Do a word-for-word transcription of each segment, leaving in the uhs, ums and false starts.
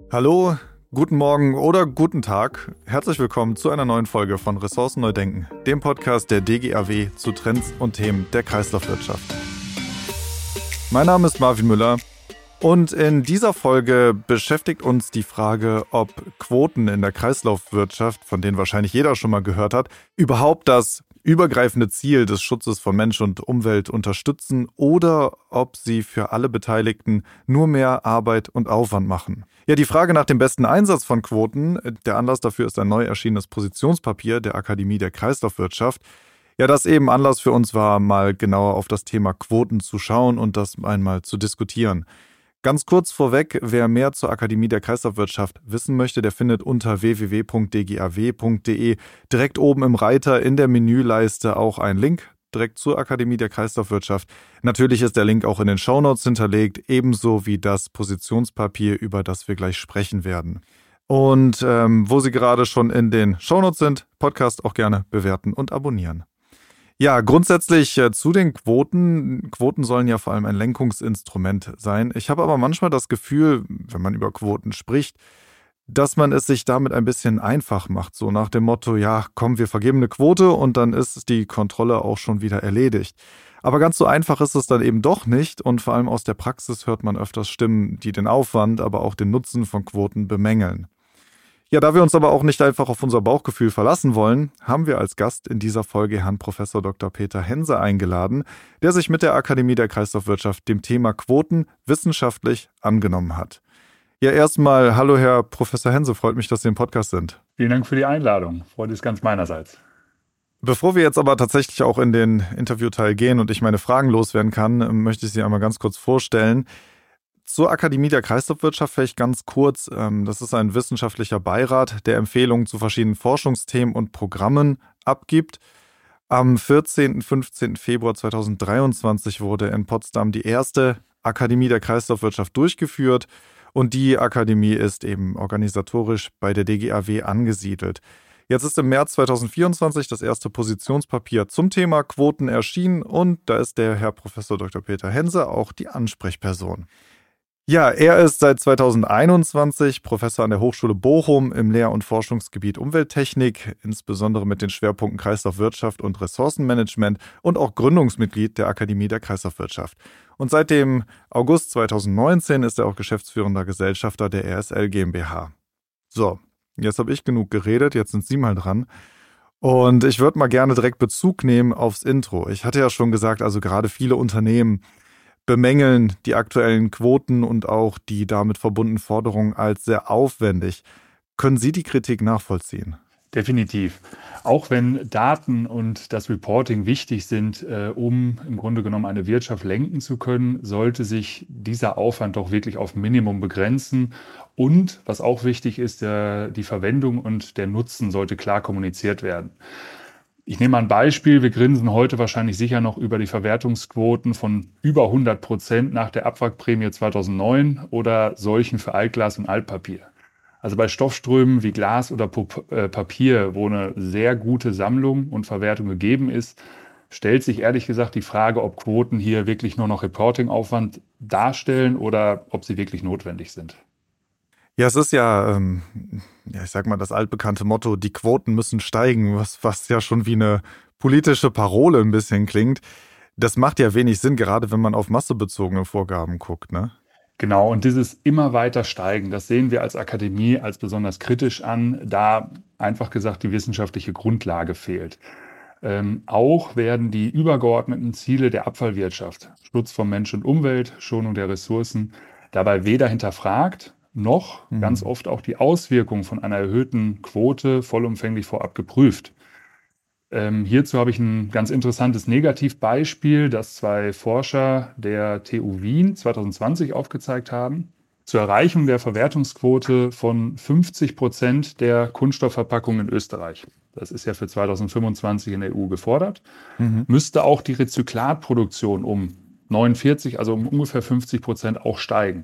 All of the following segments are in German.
Hallo, guten Morgen oder guten Tag. Herzlich willkommen zu einer neuen Folge von Ressourcen neu denken, dem Podcast der D G A W zu Trends und Themen der Kreislaufwirtschaft. Mein Name ist Marvin Müller und in dieser Folge beschäftigt uns die Frage, ob Quoten in der Kreislaufwirtschaft, von denen wahrscheinlich jeder schon mal gehört hat, überhaupt das übergreifende Ziel des Schutzes von Mensch und Umwelt unterstützen oder ob sie für alle Beteiligten nur mehr Arbeit und Aufwand machen. Ja, die Frage nach dem besten Einsatz von Quoten, der Anlass dafür ist ein neu erschienenes Positionspapier der Akademie der Kreislaufwirtschaft. Ja, das eben Anlass für uns war, mal genauer auf das Thema Quoten zu schauen und das einmal zu diskutieren. Ganz kurz vorweg, wer mehr zur Akademie der Kreislaufwirtschaft wissen möchte, der findet unter w w w punkt d g a w punkt d e direkt oben im Reiter in der Menüleiste auch einen Link direkt zur Akademie der Kreislaufwirtschaft. Natürlich ist der Link auch in den Shownotes hinterlegt, ebenso wie das Positionspapier, über das wir gleich sprechen werden. Und ähm, wo Sie gerade schon in den Shownotes sind, Podcast auch gerne bewerten und abonnieren. Ja, grundsätzlich äh, zu den Quoten. Quoten sollen ja vor allem ein Lenkungsinstrument sein. Ich habe aber manchmal das Gefühl, wenn man über Quoten spricht, dass man es sich damit ein bisschen einfach macht. So nach dem Motto, ja, komm, wir vergeben eine Quote und dann ist die Kontrolle auch schon wieder erledigt. Aber ganz so einfach ist es dann eben doch nicht und vor allem aus der Praxis hört man öfters Stimmen, die den Aufwand, aber auch den Nutzen von Quoten bemängeln. Ja, da wir uns aber auch nicht einfach auf unser Bauchgefühl verlassen wollen, haben wir als Gast in dieser Folge Herrn Professor Doktor Peter Hense eingeladen, der sich mit der Akademie der Kreislaufwirtschaft dem Thema Quoten wissenschaftlich angenommen hat. Ja, erstmal hallo Herr Professor Hense, freut mich, dass Sie im Podcast sind. Vielen Dank für die Einladung, Freude ist ganz meinerseits. Bevor wir jetzt aber tatsächlich auch in den Interviewteil gehen und ich meine Fragen loswerden kann, möchte ich Sie einmal ganz kurz vorstellen. Zur Akademie der Kreislaufwirtschaft vielleicht ganz kurz. Das ist ein wissenschaftlicher Beirat, der Empfehlungen zu verschiedenen Forschungsthemen und Programmen abgibt. Am vierzehnten und fünfzehnten Februar zweitausenddreiundzwanzig wurde in Potsdam die erste Akademie der Kreislaufwirtschaft durchgeführt und die Akademie ist eben organisatorisch bei der D G A W angesiedelt. Jetzt ist im März zweitausendvierundzwanzig das erste Positionspapier zum Thema Quoten erschienen und da ist der Herr Professor Doktor Peter Hense auch die Ansprechperson. Ja, er ist seit zweitausendeinundzwanzig Professor an der Hochschule Bochum im Lehr- und Forschungsgebiet Umwelttechnik, insbesondere mit den Schwerpunkten Kreislaufwirtschaft und Ressourcenmanagement und auch Gründungsmitglied der Akademie der Kreislaufwirtschaft. Und seit dem August zweitausendneunzehn ist er auch geschäftsführender Gesellschafter der R S L GmbH. So, jetzt habe ich genug geredet, jetzt sind Sie mal dran. Und ich würde mal gerne direkt Bezug nehmen aufs Intro. Ich hatte ja schon gesagt, also gerade viele Unternehmen bemängeln die aktuellen Quoten und auch die damit verbundenen Forderungen als sehr aufwendig. Können Sie die Kritik nachvollziehen? Definitiv. Auch wenn Daten und das Reporting wichtig sind, äh, um im Grunde genommen eine Wirtschaft lenken zu können, sollte sich dieser Aufwand doch wirklich auf Minimum begrenzen. Und was auch wichtig ist, der, die Verwendung und der Nutzen sollte klar kommuniziert werden. Ich nehme mal ein Beispiel. Wir grinsen heute wahrscheinlich sicher noch über die Verwertungsquoten von über hundert Prozent nach der Abwrackprämie zweitausendneun oder solchen für Altglas und Altpapier. Also bei Stoffströmen wie Glas oder Papier, wo eine sehr gute Sammlung und Verwertung gegeben ist, stellt sich ehrlich gesagt die Frage, ob Quoten hier wirklich nur noch Reporting-Aufwand darstellen oder ob sie wirklich notwendig sind. Ja, es ist ja, ähm, ja, ich sag mal, das altbekannte Motto, die Quoten müssen steigen, was, was ja schon wie eine politische Parole ein bisschen klingt. Das macht ja wenig Sinn, gerade wenn man auf massebezogene Vorgaben guckt, ne? Genau, und dieses immer weiter Steigen, das sehen wir als Akademie als besonders kritisch an, da einfach gesagt die wissenschaftliche Grundlage fehlt. Ähm, auch werden die übergeordneten Ziele der Abfallwirtschaft, Schutz von Mensch und Umwelt, Schonung der Ressourcen, dabei weder hinterfragt, noch mhm. ganz oft auch die Auswirkungen von einer erhöhten Quote vollumfänglich vorab geprüft. Ähm, hierzu habe ich ein ganz interessantes Negativbeispiel, das zwei Forscher der T U Wien zweitausendzwanzig aufgezeigt haben. Zur Erreichung der Verwertungsquote von fünfzig Prozent der Kunststoffverpackungen in Österreich, das ist ja für zweitausendfünfundzwanzig in der E U gefordert, mhm. müsste auch die Rezyklatproduktion um neunundvierzig, also um ungefähr fünfzig Prozent auch steigen.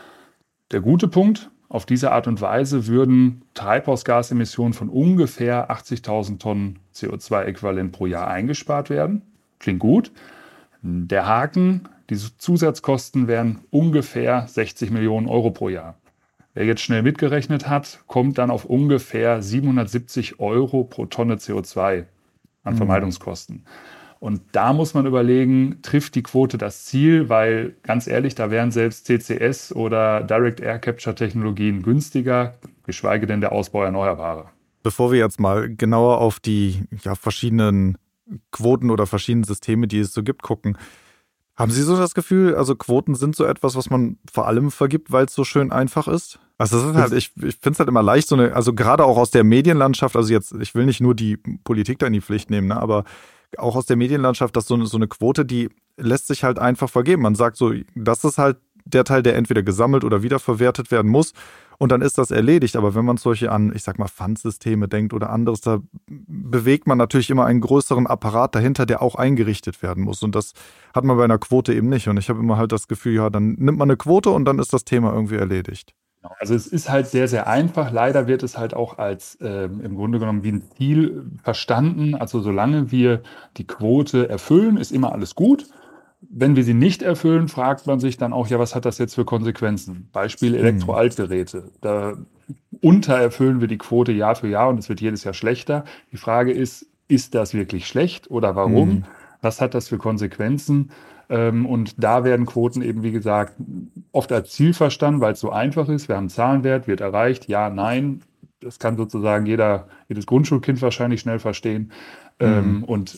Der gute Punkt, auf diese Art und Weise würden Treibhausgasemissionen von ungefähr achtzigtausend Tonnen C O zwei Äquivalent pro Jahr eingespart werden. Klingt gut. Der Haken, diese Zusatzkosten wären ungefähr sechzig Millionen Euro pro Jahr. Wer jetzt schnell mitgerechnet hat, kommt dann auf ungefähr siebenhundertsiebzig Euro pro Tonne C O zwei an Vermeidungskosten. Und da muss man überlegen, trifft die Quote das Ziel? Weil ganz ehrlich, da wären selbst C C S oder Direct Air Capture Technologien günstiger, geschweige denn der Ausbau erneuerbarer. Bevor wir jetzt mal genauer auf die ja, verschiedenen Quoten oder verschiedenen Systeme, die es so gibt, gucken, haben Sie so das Gefühl, also Quoten sind so etwas, was man vor allem vergibt, weil es so schön einfach ist? Also das ist halt, ich, ich finde es halt immer leicht, so eine, also gerade auch aus der Medienlandschaft, also jetzt, ich will nicht nur die Politik da in die Pflicht nehmen, ne, aber auch aus der Medienlandschaft, dass so eine, so eine Quote, die lässt sich halt einfach vergeben. Man sagt so, das ist halt der Teil, der entweder gesammelt oder wiederverwertet werden muss und dann ist das erledigt. Aber wenn man solche an, ich sag mal, Pfandsysteme denkt oder anderes, da bewegt man natürlich immer einen größeren Apparat dahinter, der auch eingerichtet werden muss. Und das hat man bei einer Quote eben nicht. Und ich habe immer halt das Gefühl, ja, dann nimmt man eine Quote und dann ist das Thema irgendwie erledigt. Also es ist halt sehr, sehr einfach. Leider wird es halt auch als äh, im Grunde genommen wie ein Ziel verstanden. Also solange wir die Quote erfüllen, ist immer alles gut. Wenn wir sie nicht erfüllen, fragt man sich dann auch, ja, was hat das jetzt für Konsequenzen? Beispiel Elektroaltgeräte. Da untererfüllen wir die Quote Jahr für Jahr und es wird jedes Jahr schlechter. Die Frage ist, ist das wirklich schlecht oder warum? Mhm. Was hat das für Konsequenzen? Und da werden Quoten eben, wie gesagt, oft als Ziel verstanden, weil es so einfach ist. Wir haben einen Zahlenwert, wird erreicht, ja, nein. Das kann sozusagen jeder, jedes Grundschulkind wahrscheinlich schnell verstehen. Mhm. Und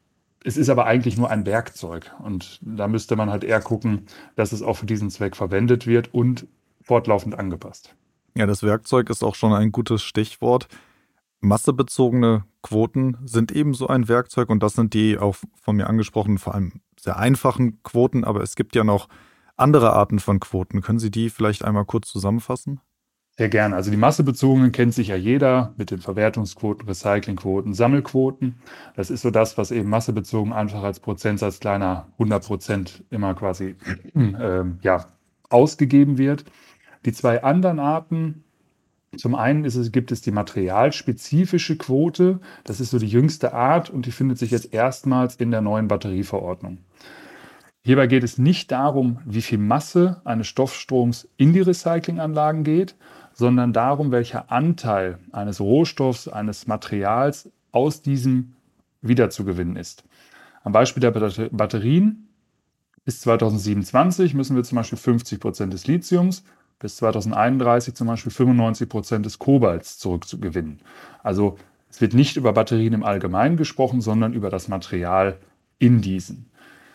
es ist aber eigentlich nur ein Werkzeug. Und da müsste man halt eher gucken, dass es auch für diesen Zweck verwendet wird und fortlaufend angepasst. Ja, das Werkzeug ist auch schon ein gutes Stichwort. Massebezogene Quoten sind ebenso ein Werkzeug und das sind die auch von mir angesprochenen, vor allem sehr einfachen Quoten, aber es gibt ja noch andere Arten von Quoten. Können Sie die vielleicht einmal kurz zusammenfassen? Sehr gerne. Also die massebezogenen kennt sich ja jeder mit den Verwertungsquoten, Recyclingquoten, Sammelquoten. Das ist so das, was eben massebezogen einfach als Prozentsatz kleiner hundert Prozent immer quasi äh, ja, ausgegeben wird. Die zwei anderen Arten, zum einen ist es, gibt es die materialspezifische Quote. Das ist so die jüngste Art und die findet sich jetzt erstmals in der neuen Batterieverordnung. Hierbei geht es nicht darum, wie viel Masse eines Stoffstroms in die Recyclinganlagen geht, sondern darum, welcher Anteil eines Rohstoffs, eines Materials aus diesem wiederzugewinnen ist. Am Beispiel der Batterien: bis zweitausendsiebenundzwanzig müssen wir zum Beispiel fünfzig Prozent des Lithiums, bis zweitausendeinunddreißig zum Beispiel fünfundneunzig Prozent des Kobalts zurückzugewinnen. Also es wird nicht über Batterien im Allgemeinen gesprochen, sondern über das Material in diesen.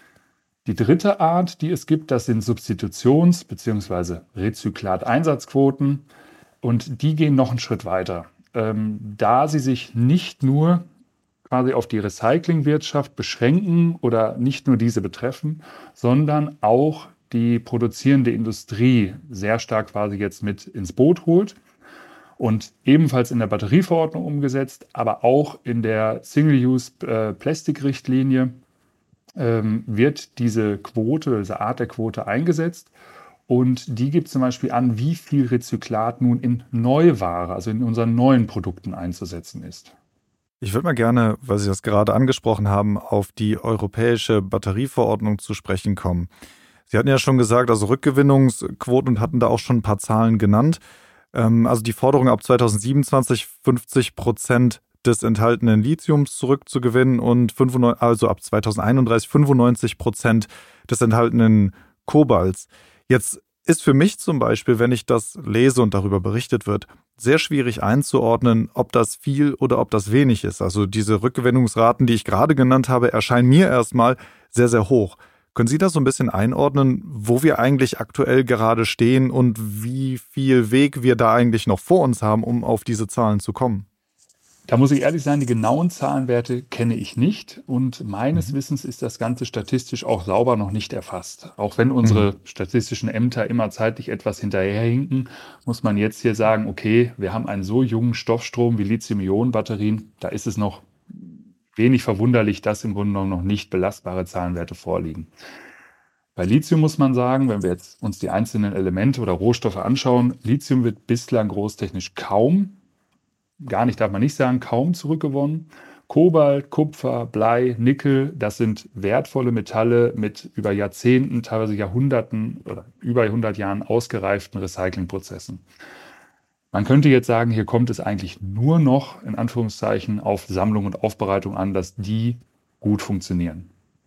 Die dritte Art, die es gibt, das sind Substitutions- bzw. Rezyklat-Einsatzquoten und die gehen noch einen Schritt weiter. Ähm, da sie sich nicht nur quasi auf die Recyclingwirtschaft beschränken oder nicht nur diese betreffen, sondern auch die produzierende Industrie sehr stark quasi jetzt mit ins Boot holt und ebenfalls in der Batterieverordnung umgesetzt, aber auch in der Single-Use-Plastic-Richtlinie ähm, wird diese Quote, diese Art der Quote eingesetzt. Und die gibt zum Beispiel an, wie viel Rezyklat nun in Neuware, also in unseren neuen Produkten einzusetzen ist. Ich würde mal gerne, weil Sie das gerade angesprochen haben, auf die europäische Batterieverordnung zu sprechen kommen. Sie hatten ja schon gesagt, also Rückgewinnungsquoten und hatten da auch schon ein paar Zahlen genannt. Also die Forderung ab zweitausendsiebenundzwanzig fünfzig Prozent des enthaltenen Lithiums zurückzugewinnen und fünfundneunzig, also ab zweitausendeinunddreißig fünfundneunzig Prozent des enthaltenen Kobalts. Jetzt ist für mich zum Beispiel, wenn ich das lese und darüber berichtet wird, sehr schwierig einzuordnen, ob das viel oder ob das wenig ist. Also diese Rückgewinnungsraten, die ich gerade genannt habe, erscheinen mir erstmal sehr, sehr hoch. Können Sie das so ein bisschen einordnen, wo wir eigentlich aktuell gerade stehen und wie viel Weg wir da eigentlich noch vor uns haben, um auf diese Zahlen zu kommen? Da muss ich ehrlich sein, die genauen Zahlenwerte kenne ich nicht und meines mhm. Wissens ist das Ganze statistisch auch sauber noch nicht erfasst. Auch wenn unsere mhm. statistischen Ämter immer zeitlich etwas hinterherhinken, muss man jetzt hier sagen, okay, wir haben einen so jungen Stoffstrom wie Lithium-Ionen-Batterien, da ist es noch wenig verwunderlich, dass im Grunde genommen noch nicht belastbare Zahlenwerte vorliegen. Bei Lithium muss man sagen, wenn wir jetzt uns die einzelnen Elemente oder Rohstoffe anschauen, Lithium wird bislang großtechnisch kaum, gar nicht darf man nicht sagen, kaum zurückgewonnen. Kobalt, Kupfer, Blei, Nickel, das sind wertvolle Metalle mit über Jahrzehnten, teilweise Jahrhunderten oder über hundert Jahren ausgereiften Recyclingprozessen. Man könnte jetzt sagen, hier kommt es eigentlich nur noch, in Anführungszeichen, auf Sammlung und Aufbereitung an, dass die gut funktionieren.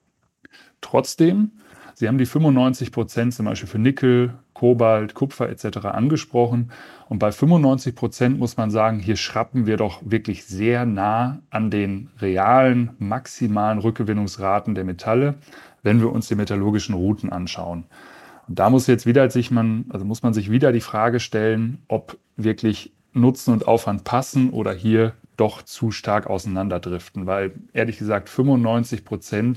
Trotzdem, Sie haben die fünfundneunzig Prozent zum Beispiel für Nickel, Kobalt, Kupfer et cetera angesprochen. Und bei fünfundneunzig Prozent muss man sagen, hier schrappen wir doch wirklich sehr nah an den realen, maximalen Rückgewinnungsraten der Metalle, wenn wir uns die metallurgischen Routen anschauen. Und da muss jetzt wieder sich man, also muss man sich wieder die Frage stellen, ob wirklich Nutzen und Aufwand passen oder hier doch zu stark auseinanderdriften. Weil ehrlich gesagt fünfundneunzig Prozent,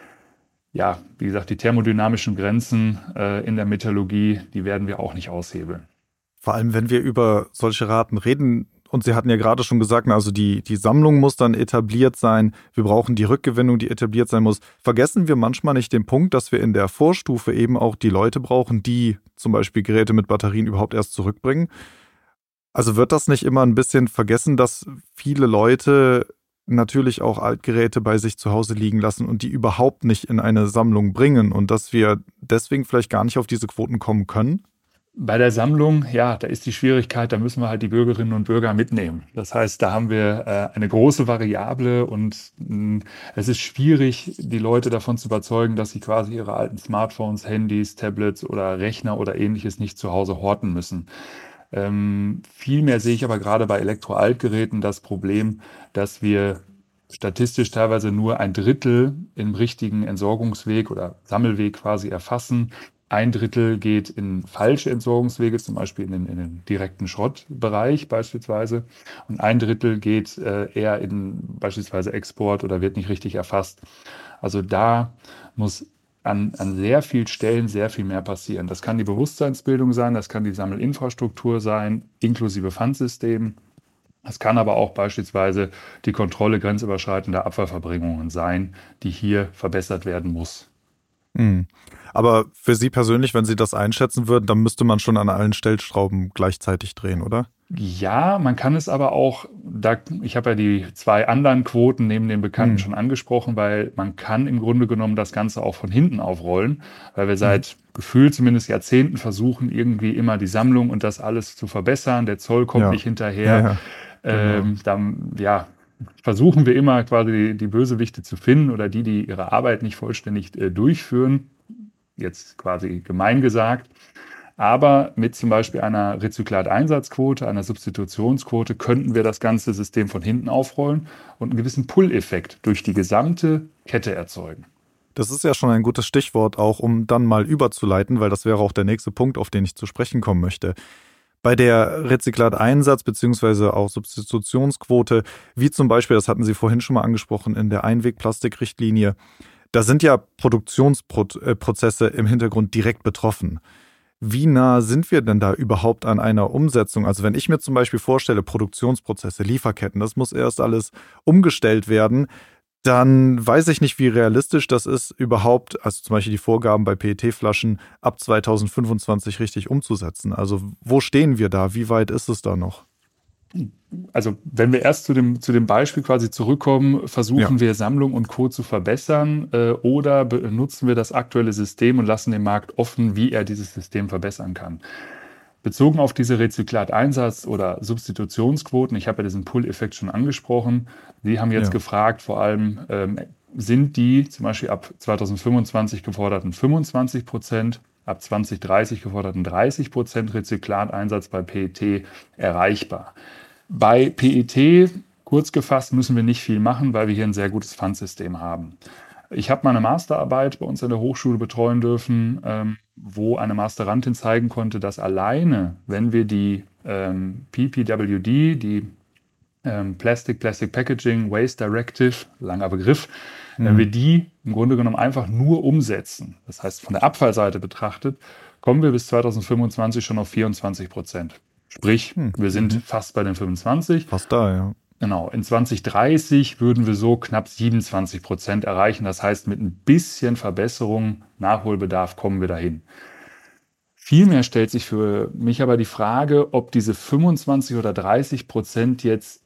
ja, wie gesagt, die thermodynamischen Grenzen äh, in der Metallurgie, die werden wir auch nicht aushebeln. Vor allem, wenn wir über solche Raten reden, und Sie hatten ja gerade schon gesagt, also die, die Sammlung muss dann etabliert sein, wir brauchen die Rückgewinnung, die etabliert sein muss. Vergessen wir manchmal nicht den Punkt, dass wir in der Vorstufe eben auch die Leute brauchen, die zum Beispiel Geräte mit Batterien überhaupt erst zurückbringen? Also wird das nicht immer ein bisschen vergessen, dass viele Leute natürlich auch Altgeräte bei sich zu Hause liegen lassen und die überhaupt nicht in eine Sammlung bringen und dass wir deswegen vielleicht gar nicht auf diese Quoten kommen können? Bei der Sammlung, ja, da ist die Schwierigkeit, da müssen wir halt die Bürgerinnen und Bürger mitnehmen. Das heißt, da haben wir äh, eine große Variable und mh, es ist schwierig, die Leute davon zu überzeugen, dass sie quasi ihre alten Smartphones, Handys, Tablets oder Rechner oder ähnliches nicht zu Hause horten müssen. Ähm, vielmehr sehe ich aber gerade bei Elektroaltgeräten das Problem, dass wir statistisch teilweise nur ein Drittel im richtigen Entsorgungsweg oder Sammelweg quasi erfassen. Ein Drittel geht in falsche Entsorgungswege, zum Beispiel in den, in den direkten Schrottbereich beispielsweise. Und ein Drittel geht äh, eher in beispielsweise Export oder wird nicht richtig erfasst. Also da muss an, an sehr vielen Stellen sehr viel mehr passieren. Das kann die Bewusstseinsbildung sein, das kann die Sammelinfrastruktur sein, inklusive Pfandsystemen. Es kann aber auch beispielsweise die Kontrolle grenzüberschreitender Abfallverbringungen sein, die hier verbessert werden muss. Mhm. Aber für Sie persönlich, wenn Sie das einschätzen würden, dann müsste man schon an allen Stellschrauben gleichzeitig drehen, oder? Ja, man kann es aber auch, da, ich habe ja die zwei anderen Quoten neben den Bekannten mhm. schon angesprochen, weil man kann im Grunde genommen das Ganze auch von hinten aufrollen, weil wir seit mhm. gefühlt zumindest Jahrzehnten versuchen, irgendwie immer die Sammlung und das alles zu verbessern. Der Zoll kommt ja. nicht hinterher. Ja, ja. Ähm, genau. Dann, ja, versuchen wir immer quasi die, die Bösewichte zu finden oder die, die ihre Arbeit nicht vollständig äh, durchführen. Jetzt quasi gemein gesagt. Aber mit zum Beispiel einer Rezyklateinsatzquote, einer Substitutionsquote könnten wir das ganze System von hinten aufrollen und einen gewissen Pull-Effekt durch die gesamte Kette erzeugen. Das ist ja schon ein gutes Stichwort auch, um dann mal überzuleiten, weil das wäre auch der nächste Punkt, auf den ich zu sprechen kommen möchte. Bei der Rezyklateinsatz bzw. auch Substitutionsquote, wie zum Beispiel, das hatten Sie vorhin schon mal angesprochen, in der Einwegplastikrichtlinie, da sind ja Produktionsprozesse im Hintergrund direkt betroffen. Wie nah sind wir denn da überhaupt an einer Umsetzung? Also wenn ich mir zum Beispiel vorstelle, Produktionsprozesse, Lieferketten, das muss erst alles umgestellt werden, dann weiß ich nicht, wie realistisch das ist, überhaupt, also zum Beispiel die Vorgaben bei P E T-Flaschen ab zweitausendfünfundzwanzig richtig umzusetzen. Also wo stehen wir da? Wie weit ist es da noch? Also wenn wir erst zu dem, zu dem Beispiel quasi zurückkommen, versuchen ja. wir Sammlung und Co. zu verbessern äh, oder benutzen wir das aktuelle System und lassen den Markt offen, wie er dieses System verbessern kann. Bezogen auf diese Rezyklateinsatz- oder Substitutionsquoten, ich habe ja diesen Pull-Effekt schon angesprochen, Sie haben jetzt ja. gefragt, vor allem ähm, sind die zum Beispiel ab zweitausendfünfundzwanzig geforderten fünfundzwanzig Prozent, ab zwanzig dreißig geforderten dreißig Prozent Rezyklateinsatz bei P E T erreichbar. Bei P E T, kurz gefasst, müssen wir nicht viel machen, weil wir hier ein sehr gutes Pfandsystem haben. Ich habe meine Masterarbeit bei uns in der Hochschule betreuen dürfen, ähm, wo eine Masterandin zeigen konnte, dass alleine, wenn wir die ähm, P P W D, die ähm, Plastic Plastic Packaging Waste Directive, langer Begriff, mhm. wenn wir die im Grunde genommen einfach nur umsetzen, das heißt von der Abfallseite betrachtet, kommen wir bis zweitausendfünfundzwanzig schon auf vierundzwanzig Prozent. Sprich, mhm. wir sind fast bei den fünfundzwanzig. Fast da, ja. Genau, in zwanzig dreißig würden wir so knapp siebenundzwanzig Prozent erreichen. Das heißt, mit ein bisschen Verbesserung, Nachholbedarf kommen wir dahin. Vielmehr stellt sich für mich aber die Frage, ob diese fünfundzwanzig oder dreißig Prozent jetzt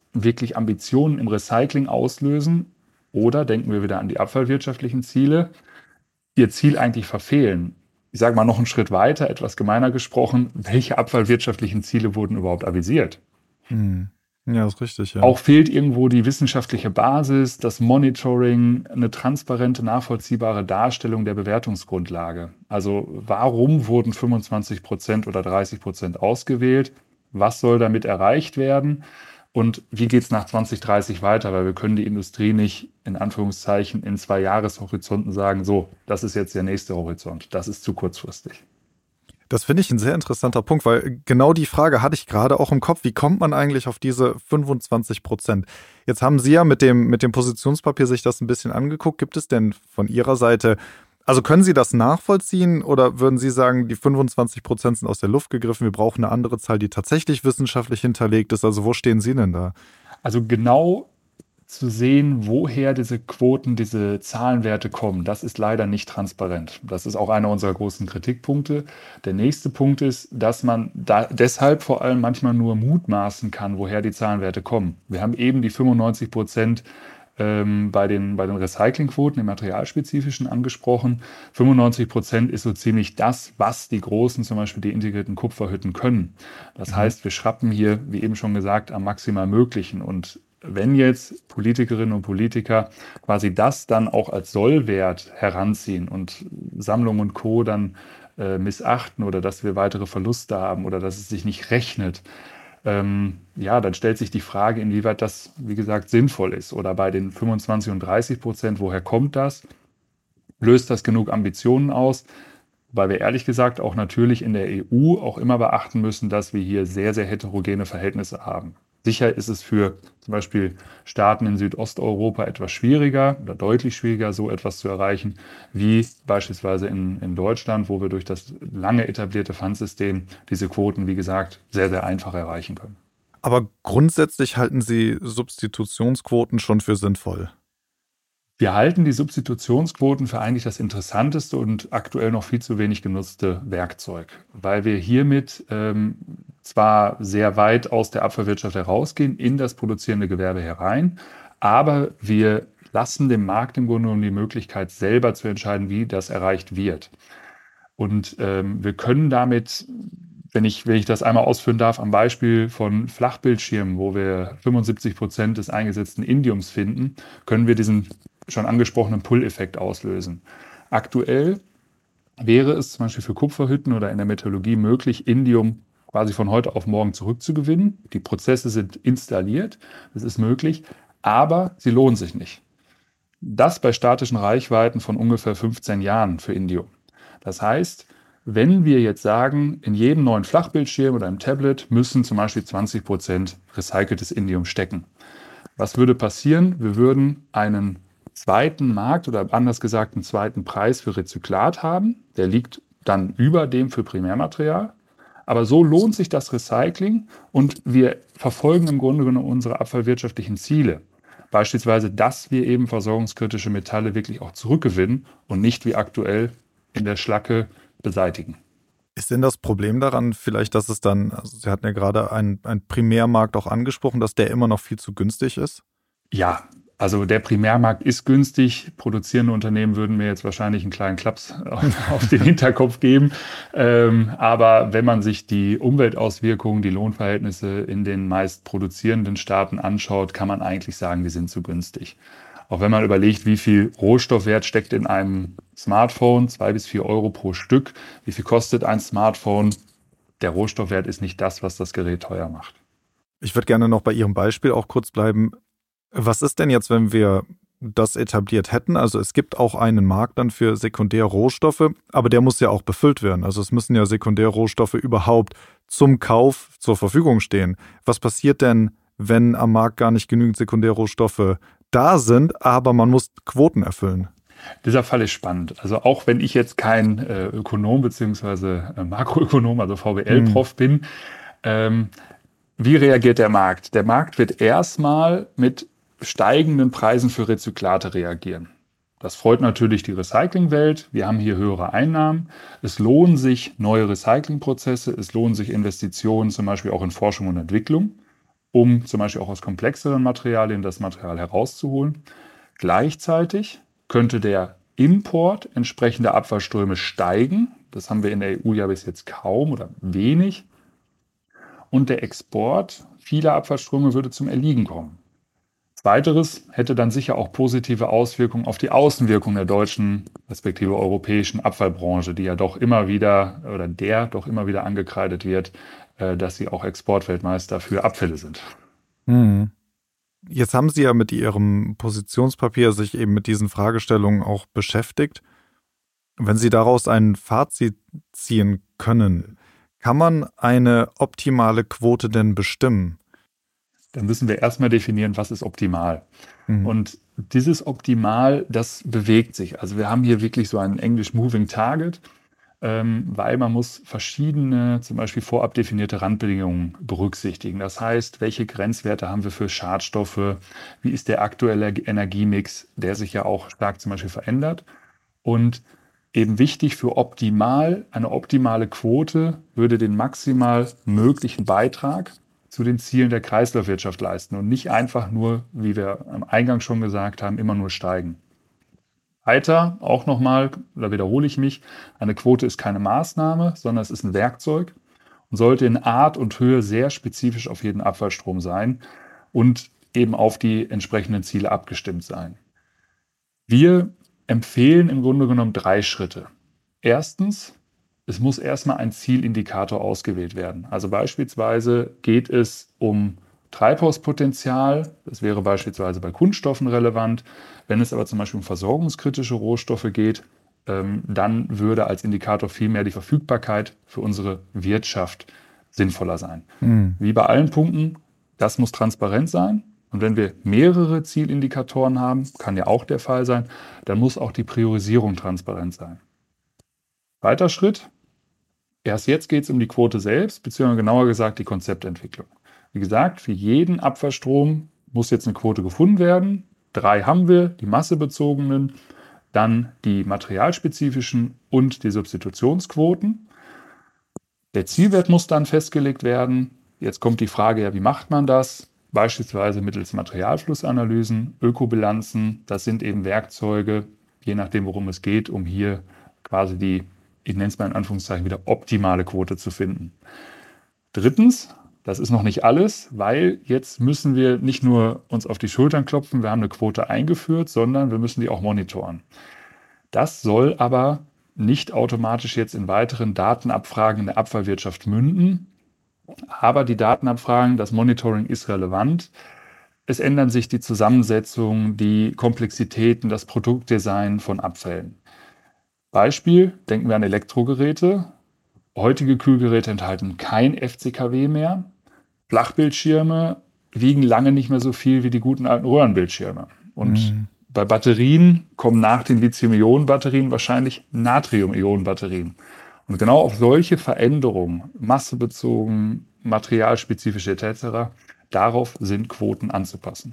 wirklich Ambitionen im Recycling auslösen oder, denken wir wieder an die abfallwirtschaftlichen Ziele, ihr Ziel eigentlich verfehlen. Ich sage mal noch einen Schritt weiter, etwas gemeiner gesprochen, welche abfallwirtschaftlichen Ziele wurden überhaupt avisiert? Hm. Ja, ist richtig, ja. Auch fehlt irgendwo die wissenschaftliche Basis, das Monitoring, eine transparente, nachvollziehbare Darstellung der Bewertungsgrundlage. Also warum wurden fünfundzwanzig Prozent oder dreißig Prozent ausgewählt? Was soll damit erreicht werden? Und wie geht es nach zwanzig dreißig weiter? Weil wir können die Industrie nicht in Anführungszeichen in zwei Jahreshorizonten sagen, so, das ist jetzt der nächste Horizont. Das ist zu kurzfristig. Das finde ich ein sehr interessanter Punkt, weil genau die Frage hatte ich gerade auch im Kopf. Wie kommt man eigentlich auf diese fünfundzwanzig Prozent? Jetzt haben Sie ja mit dem, mit dem Positionspapier sich das ein bisschen angeguckt. Gibt es denn von Ihrer Seite, also können Sie das nachvollziehen oder würden Sie sagen, die fünfundzwanzig Prozent sind aus der Luft gegriffen, wir brauchen eine andere Zahl, die tatsächlich wissenschaftlich hinterlegt ist? Also wo stehen Sie denn da? Also genau zu sehen, woher diese Quoten, diese Zahlenwerte kommen, das ist leider nicht transparent. Das ist auch einer unserer großen Kritikpunkte. Der nächste Punkt ist, dass man da deshalb vor allem manchmal nur mutmaßen kann, woher die Zahlenwerte kommen. Wir haben eben die fünfundneunzig Prozent ähm, bei den, bei den Recyclingquoten im Materialspezifischen angesprochen. fünfundneunzig Prozent ist so ziemlich das, was die großen, zum Beispiel die integrierten Kupferhütten können. Das mhm. heißt, wir schrappen hier, wie eben schon gesagt, am maximal Möglichen. Und wenn jetzt Politikerinnen und Politiker quasi das dann auch als Sollwert heranziehen und Sammlung und Co. dann äh, missachten oder dass wir weitere Verluste haben oder dass es sich nicht rechnet, ähm, ja, dann stellt sich die Frage, inwieweit das, wie gesagt, sinnvoll ist. Oder bei den fünfundzwanzig und dreißig Prozent, woher kommt das? Löst das genug Ambitionen aus? Weil wir ehrlich gesagt auch natürlich in der E U auch immer beachten müssen, dass wir hier sehr, sehr heterogene Verhältnisse haben. Sicher ist es für zum Beispiel Staaten in Südosteuropa etwas schwieriger oder deutlich schwieriger, so etwas zu erreichen, wie beispielsweise in, in Deutschland, wo wir durch das lange etablierte Pfandsystem diese Quoten, wie gesagt, sehr, sehr einfach erreichen können. Aber grundsätzlich halten Sie Substitutionsquoten schon für sinnvoll? Wir halten die Substitutionsquoten für eigentlich das interessanteste und aktuell noch viel zu wenig genutzte Werkzeug, weil wir hiermit ähm, zwar sehr weit aus der Abfallwirtschaft herausgehen, in das produzierende Gewerbe herein, aber wir lassen dem Markt im Grunde genommen die Möglichkeit, selber zu entscheiden, wie das erreicht wird. Und ähm, wir können damit, wenn ich, wenn ich das einmal ausführen darf, am Beispiel von Flachbildschirmen, wo wir fünfundsiebzig Prozent des eingesetzten Indiums finden, können wir diesen schon angesprochenen Pull-Effekt auslösen. Aktuell wäre es zum Beispiel für Kupferhütten oder in der Metallurgie möglich, Indium quasi von heute auf morgen zurückzugewinnen. Die Prozesse sind installiert, das ist möglich, aber sie lohnen sich nicht. Das bei statischen Reichweiten von ungefähr fünfzehn Jahren für Indium. Das heißt, wenn wir jetzt sagen, in jedem neuen Flachbildschirm oder im Tablet müssen zum Beispiel zwanzig Prozent recyceltes Indium stecken. Was würde passieren? Wir würden einen zweiten Markt oder anders gesagt einen zweiten Preis für Rezyklat haben. Der liegt dann über dem für Primärmaterial. Aber so lohnt sich das Recycling und wir verfolgen im Grunde genommen unsere abfallwirtschaftlichen Ziele. Beispielsweise, dass wir eben versorgungskritische Metalle wirklich auch zurückgewinnen und nicht wie aktuell in der Schlacke beseitigen. Ist denn das Problem daran vielleicht, dass es dann, also Sie hatten ja gerade einen, einen Primärmarkt auch angesprochen, dass der immer noch viel zu günstig ist? Ja, also der Primärmarkt ist günstig. Produzierende Unternehmen würden mir jetzt wahrscheinlich einen kleinen Klaps auf den Hinterkopf geben. Ähm, aber wenn man sich die Umweltauswirkungen, die Lohnverhältnisse in den meist produzierenden Staaten anschaut, kann man eigentlich sagen, die sind zu günstig. Auch wenn man überlegt, wie viel Rohstoffwert steckt in einem Smartphone, zwei bis vier Euro pro Stück. Wie viel kostet ein Smartphone? Der Rohstoffwert ist nicht das, was das Gerät teuer macht. Ich würde gerne noch bei Ihrem Beispiel auch kurz bleiben. Was ist denn jetzt, wenn wir das etabliert hätten? Also es gibt auch einen Markt dann für Sekundärrohstoffe, aber der muss ja auch befüllt werden. Also es müssen ja Sekundärrohstoffe überhaupt zum Kauf zur Verfügung stehen. Was passiert denn, wenn am Markt gar nicht genügend Sekundärrohstoffe da sind, aber man muss Quoten erfüllen? Dieser Fall ist spannend. Also auch wenn ich jetzt kein äh, Ökonom bzw. Äh, Makroökonom, also V W L-Prof hm. bin, ähm, wie reagiert der Markt? Der Markt wird erstmal mit steigenden Preisen für Rezyklate reagieren. Das freut natürlich die Recyclingwelt. Wir haben hier höhere Einnahmen. Es lohnen sich neue Recyclingprozesse. Es lohnen sich Investitionen zum Beispiel auch in Forschung und Entwicklung. um zum Beispiel auch aus komplexeren Materialien das Material herauszuholen. Gleichzeitig könnte der Import entsprechender Abfallströme steigen. Das haben wir in der E U ja bis jetzt kaum oder wenig. Und der Export vieler Abfallströme würde zum Erliegen kommen. Weiteres hätte dann sicher auch positive Auswirkungen auf die Außenwirkung der deutschen respektive europäischen Abfallbranche, die ja doch immer wieder oder der doch immer wieder angekreidet wird, dass sie auch Exportweltmeister für Abfälle sind. Hm. Jetzt haben Sie ja mit Ihrem Positionspapier sich eben mit diesen Fragestellungen auch beschäftigt. Wenn Sie daraus ein Fazit ziehen können, kann man eine optimale Quote denn bestimmen? Dann müssen wir erstmal definieren, was ist optimal. Mhm. Und dieses Optimal, das bewegt sich. Also wir haben hier wirklich so einen English Moving Target, ähm, weil man muss verschiedene, zum Beispiel vorab definierte Randbedingungen berücksichtigen. Das heißt, welche Grenzwerte haben wir für Schadstoffe? Wie ist der aktuelle Energiemix, der sich ja auch stark zum Beispiel verändert? Und eben wichtig für optimal, eine optimale Quote würde den maximal möglichen Beitrag zu den Zielen der Kreislaufwirtschaft leisten und nicht einfach nur, wie wir am Eingang schon gesagt haben, immer nur steigen. Weiter, auch nochmal, da wiederhole ich mich, eine Quote ist keine Maßnahme, sondern es ist ein Werkzeug und sollte in Art und Höhe sehr spezifisch auf jeden Abfallstrom sein und eben auf die entsprechenden Ziele abgestimmt sein. Wir empfehlen im Grunde genommen drei Schritte. Erstens, es muss erstmal ein Zielindikator ausgewählt werden. Also beispielsweise geht es um Treibhauspotenzial, das wäre beispielsweise bei Kunststoffen relevant. Wenn es aber zum Beispiel um versorgungskritische Rohstoffe geht, ähm, dann würde als Indikator vielmehr die Verfügbarkeit für unsere Wirtschaft sinnvoller sein. Mhm. Wie bei allen Punkten, das muss transparent sein. Und wenn wir mehrere Zielindikatoren haben, kann ja auch der Fall sein, dann muss auch die Priorisierung transparent sein. Weiter Schritt. Erst jetzt geht es um die Quote selbst, beziehungsweise genauer gesagt die Konzeptentwicklung. Wie gesagt, für jeden Abfallstrom muss jetzt eine Quote gefunden werden. Drei haben wir, die massebezogenen, dann die materialspezifischen und die Substitutionsquoten. Der Zielwert muss dann festgelegt werden. Jetzt kommt die Frage, ja, wie macht man das? Beispielsweise mittels Materialflussanalysen, Ökobilanzen. Das sind eben Werkzeuge, je nachdem, worum es geht, um hier quasi die, ich nenne es mal in Anführungszeichen, wieder optimale Quote zu finden. Drittens, das ist noch nicht alles, weil jetzt müssen wir nicht nur uns auf die Schultern klopfen, wir haben eine Quote eingeführt, sondern wir müssen die auch monitoren. Das soll aber nicht automatisch jetzt in weiteren Datenabfragen in der Abfallwirtschaft münden. Aber die Datenabfragen, das Monitoring ist relevant. Es ändern sich die Zusammensetzung, die Komplexitäten, das Produktdesign von Abfällen. Beispiel, denken wir an Elektrogeräte. Heutige Kühlgeräte enthalten kein F C K W mehr. Flachbildschirme wiegen lange nicht mehr so viel wie die guten alten Röhrenbildschirme. Und mhm. bei Batterien kommen nach den Lithium-Ionen-Batterien wahrscheinlich Natrium-Ionen-Batterien. Und genau auf solche Veränderungen, massebezogen, materialspezifisch et cetera, darauf sind Quoten anzupassen.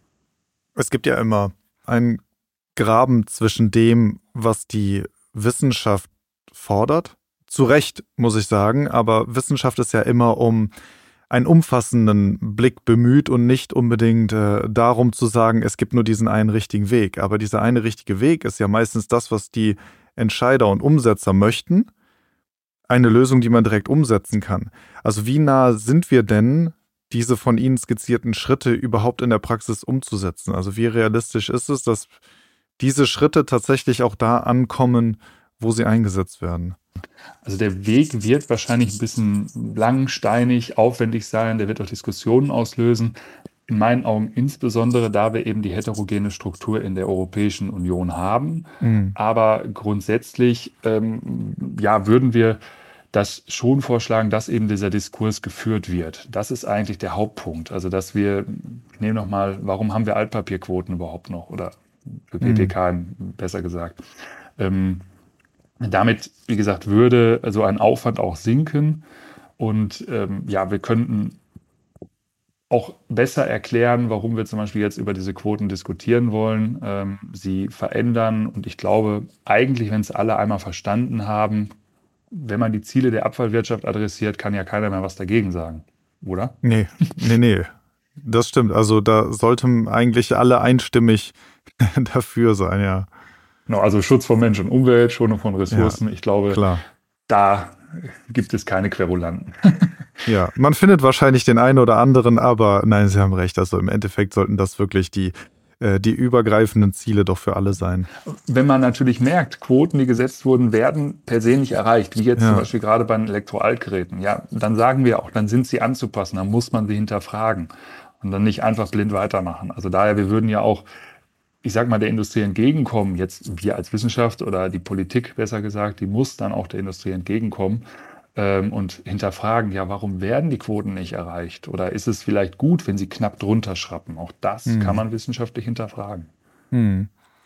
Es gibt ja immer einen Graben zwischen dem, was die Wissenschaft fordert. Zu Recht, muss ich sagen, aber Wissenschaft ist ja immer um einen umfassenden Blick bemüht und nicht unbedingt äh, darum zu sagen, es gibt nur diesen einen richtigen Weg. Aber dieser eine richtige Weg ist ja meistens das, was die Entscheider und Umsetzer möchten. Eine Lösung, die man direkt umsetzen kann. Also wie nah sind wir denn, diese von Ihnen skizzierten Schritte überhaupt in der Praxis umzusetzen? Also wie realistisch ist es, dass diese Schritte tatsächlich auch da ankommen, wo sie eingesetzt werden? Also der Weg wird wahrscheinlich ein bisschen lang, steinig, aufwendig sein, der wird auch Diskussionen auslösen. In meinen Augen insbesondere, da wir eben die heterogene Struktur in der Europäischen Union haben. Mhm. Aber grundsätzlich ähm, ja, würden wir das schon vorschlagen, dass eben dieser Diskurs geführt wird. Das ist eigentlich der Hauptpunkt. Also dass wir, ich nehme nochmal, warum haben wir Altpapierquoten überhaupt noch? Oder für P P K mhm. besser gesagt. Ähm, damit, wie gesagt, würde so ein Aufwand auch sinken. Und ähm, ja, wir könnten auch besser erklären, warum wir zum Beispiel jetzt über diese Quoten diskutieren wollen, ähm, sie verändern. Und ich glaube, eigentlich, wenn es alle einmal verstanden haben, wenn man die Ziele der Abfallwirtschaft adressiert, kann ja keiner mehr was dagegen sagen, oder? Nee, nee, nee. Das stimmt. Also da sollten eigentlich alle einstimmig dafür sein, ja. Genau, also Schutz von Mensch und Umwelt, Schonung von Ressourcen. Ja, ich glaube, klar. Da gibt es keine Querulanten. Ja, man findet wahrscheinlich den einen oder anderen, aber nein, Sie haben recht. Also im Endeffekt sollten das wirklich die, äh, die übergreifenden Ziele doch für alle sein. Wenn man natürlich merkt, Quoten, die gesetzt wurden, werden per se nicht erreicht, wie jetzt ja. zum Beispiel gerade bei den Elektroaltgeräten, ja, dann sagen wir auch, dann sind sie anzupassen, dann muss man sie hinterfragen und dann nicht einfach blind weitermachen. Also daher, wir würden ja auch, ich sag mal, der Industrie entgegenkommen, jetzt wir als Wissenschaft oder die Politik besser gesagt, die muss dann auch der Industrie entgegenkommen ähm, und hinterfragen, ja, warum werden die Quoten nicht erreicht? Oder ist es vielleicht gut, wenn sie knapp drunter schrappen? Auch das hm. kann man wissenschaftlich hinterfragen. Hm.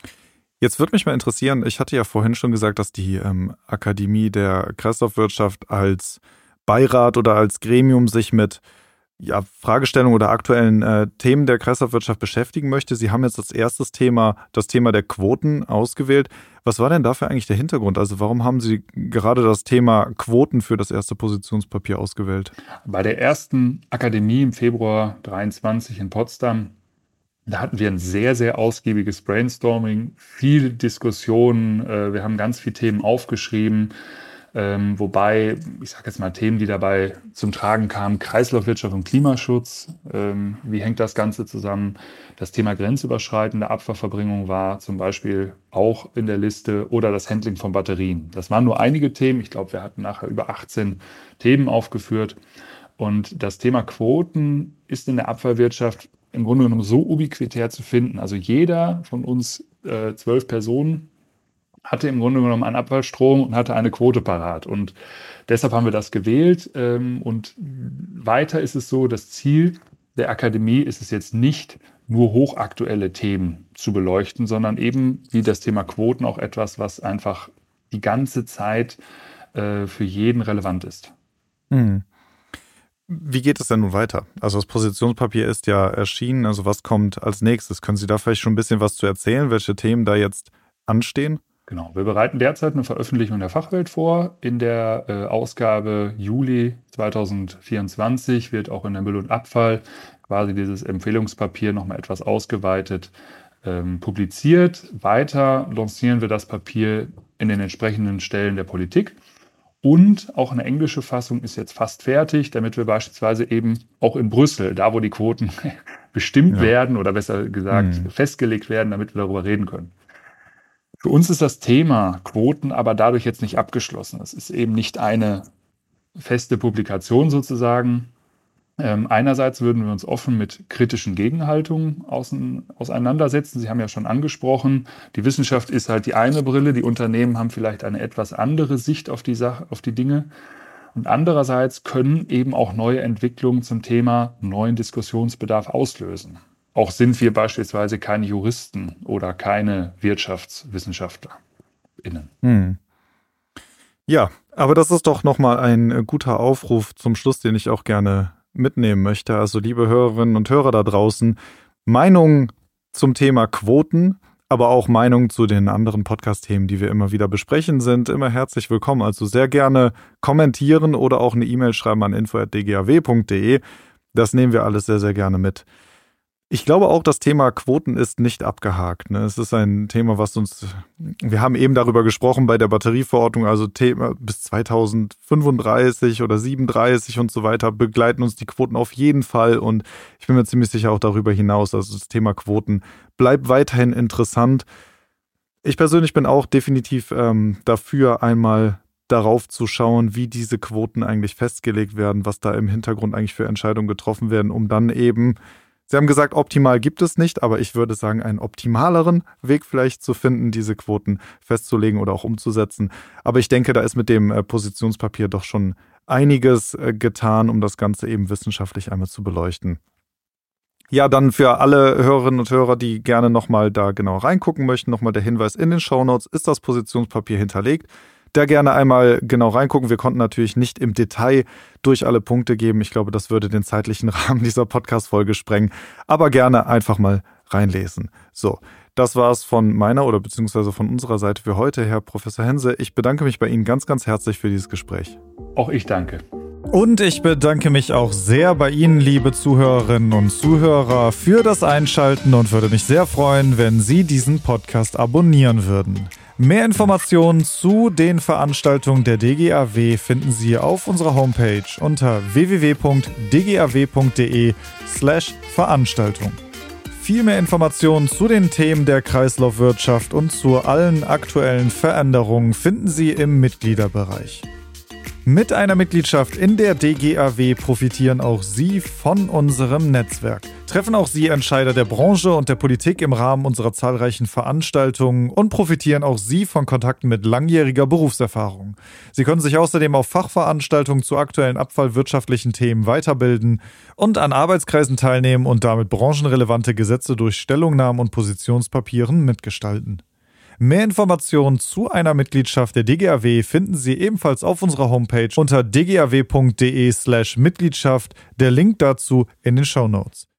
Jetzt würde mich mal interessieren, ich hatte ja vorhin schon gesagt, dass die ähm, Akademie der Kreislaufwirtschaft als Beirat oder als Gremium sich mit ja, Fragestellungen oder aktuellen äh, Themen der Kreislaufwirtschaft beschäftigen möchte. Sie haben jetzt als erstes Thema das Thema der Quoten ausgewählt. Was war denn dafür eigentlich der Hintergrund? Also warum haben Sie gerade das Thema Quoten für das erste Positionspapier ausgewählt? Bei der ersten Akademie im Februar dreiundzwanzig in Potsdam, da hatten wir ein sehr, sehr ausgiebiges Brainstorming, viele Diskussionen. Äh, wir haben ganz viele Themen aufgeschrieben. Ähm, wobei, ich sage jetzt mal, Themen, die dabei zum Tragen kamen, Kreislaufwirtschaft und Klimaschutz, ähm, wie hängt das Ganze zusammen? Das Thema grenzüberschreitende Abfallverbringung war zum Beispiel auch in der Liste oder das Handling von Batterien. Das waren nur einige Themen. Ich glaube, wir hatten nachher über achtzehn Themen aufgeführt. Und das Thema Quoten ist in der Abfallwirtschaft im Grunde genommen so ubiquitär zu finden. Also jeder von uns äh, zwölf Personen hatte im Grunde genommen einen Abfallstrom und hatte eine Quote parat. Und deshalb haben wir das gewählt. Und weiter ist es so, das Ziel der Akademie ist es jetzt nicht, nur hochaktuelle Themen zu beleuchten, sondern eben wie das Thema Quoten auch etwas, was einfach die ganze Zeit für jeden relevant ist. Hm. Wie geht es denn nun weiter? Also das Positionspapier ist ja erschienen. Also was kommt als nächstes? Können Sie da vielleicht schon ein bisschen was zu erzählen, welche Themen da jetzt anstehen? Genau, wir bereiten derzeit eine Veröffentlichung der Fachwelt vor. In der äh, Ausgabe Juli zweitausendvierundzwanzig wird auch in der Müll und Abfall quasi dieses Empfehlungspapier nochmal etwas ausgeweitet ähm, publiziert. Weiter lancieren wir das Papier in den entsprechenden Stellen der Politik. Und auch eine englische Fassung ist jetzt fast fertig, damit wir beispielsweise eben auch in Brüssel, da wo die Quoten bestimmt ja. werden oder besser gesagt hm. festgelegt werden, damit wir darüber reden können. Für uns ist das Thema Quoten aber dadurch jetzt nicht abgeschlossen. Es ist eben nicht eine feste Publikation sozusagen. Ähm, einerseits würden wir uns offen mit kritischen Gegenhaltungen außen, auseinandersetzen. Sie haben ja schon angesprochen, die Wissenschaft ist halt die eine Brille, die Unternehmen haben vielleicht eine etwas andere Sicht auf die Sache, auf die Dinge. Und andererseits können eben auch neue Entwicklungen zum Thema neuen Diskussionsbedarf auslösen. Auch sind wir beispielsweise keine Juristen oder keine WirtschaftswissenschaftlerInnen. Hm. Ja, aber das ist doch nochmal ein guter Aufruf zum Schluss, den ich auch gerne mitnehmen möchte. Also liebe Hörerinnen und Hörer da draußen, Meinungen zum Thema Quoten, aber auch Meinungen zu den anderen Podcast-Themen, die wir immer wieder besprechen, sind immer herzlich willkommen. Also sehr gerne kommentieren oder auch eine E-Mail schreiben an info at d g a w punkt d e. Das nehmen wir alles sehr, sehr gerne mit. Ich glaube auch, das Thema Quoten ist nicht abgehakt. Ne? Es ist ein Thema, was uns, wir haben eben darüber gesprochen bei der Batterieverordnung, also Thema bis zweitausendfünfunddreißig oder siebenunddreißig und so weiter begleiten uns die Quoten auf jeden Fall und ich bin mir ziemlich sicher auch darüber hinaus, also das Thema Quoten bleibt weiterhin interessant. Ich persönlich bin auch definitiv ähm, dafür, einmal darauf zu schauen, wie diese Quoten eigentlich festgelegt werden, was da im Hintergrund eigentlich für Entscheidungen getroffen werden, um dann eben, Sie haben gesagt, optimal gibt es nicht, aber ich würde sagen, einen optimaleren Weg vielleicht zu finden, diese Quoten festzulegen oder auch umzusetzen. Aber ich denke, da ist mit dem Positionspapier doch schon einiges getan, um das Ganze eben wissenschaftlich einmal zu beleuchten. Ja, dann für alle Hörerinnen und Hörer, die gerne nochmal da genau reingucken möchten, nochmal der Hinweis in den Shownotes, ist das Positionspapier hinterlegt. Da gerne einmal genau reingucken. Wir konnten natürlich nicht im Detail durch alle Punkte geben. Ich glaube, das würde den zeitlichen Rahmen dieser Podcast-Folge sprengen. Aber gerne einfach mal reinlesen. So, das war es von meiner oder beziehungsweise von unserer Seite für heute, Herr Professor Hense. Ich bedanke mich bei Ihnen ganz, ganz herzlich für dieses Gespräch. Auch ich danke. Und ich bedanke mich auch sehr bei Ihnen, liebe Zuhörerinnen und Zuhörer, für das Einschalten und würde mich sehr freuen, wenn Sie diesen Podcast abonnieren würden. Mehr Informationen zu den Veranstaltungen der D G A W finden Sie auf unserer Homepage unter w w w punkt d g a w punkt d e slash Veranstaltung. Viel mehr Informationen zu den Themen der Kreislaufwirtschaft und zu allen aktuellen Veränderungen finden Sie im Mitgliederbereich. Mit einer Mitgliedschaft in der D G A W profitieren auch Sie von unserem Netzwerk. Treffen auch Sie Entscheider der Branche und der Politik im Rahmen unserer zahlreichen Veranstaltungen und profitieren auch Sie von Kontakten mit langjähriger Berufserfahrung. Sie können sich außerdem auf Fachveranstaltungen zu aktuellen abfallwirtschaftlichen Themen weiterbilden und an Arbeitskreisen teilnehmen und damit branchenrelevante Gesetze durch Stellungnahmen und Positionspapieren mitgestalten. Mehr Informationen zu einer Mitgliedschaft der D G A W finden Sie ebenfalls auf unserer Homepage unter d g a w punkt d e slash Mitgliedschaft. Der Link dazu in den Shownotes.